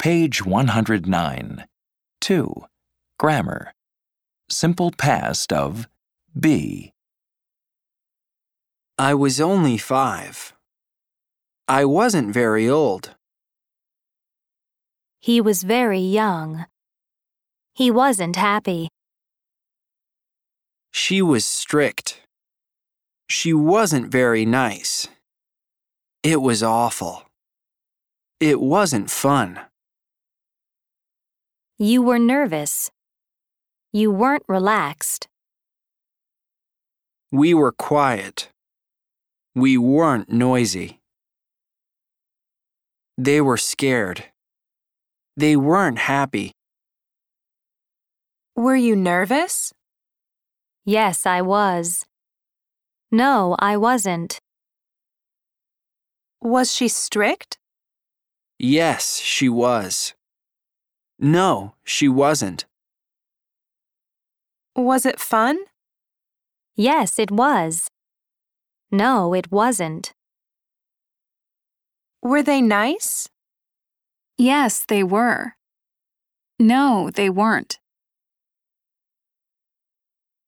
Page 109. 2. Grammar. Simple past of be. I was only 5. I wasn't very old. He was very young. He wasn't happy. She was strict. She wasn't very nice. It was awful. It wasn't fun. You were nervous. You weren't relaxed. We were quiet. We weren't noisy. They were scared. They weren't happy. Were you nervous? Yes, I was. No, I wasn't. Was she strict? Yes, she was. No, she wasn't. Was it fun? Yes, it was. No, it wasn't. Were they nice? Yes, they were. No, they weren't.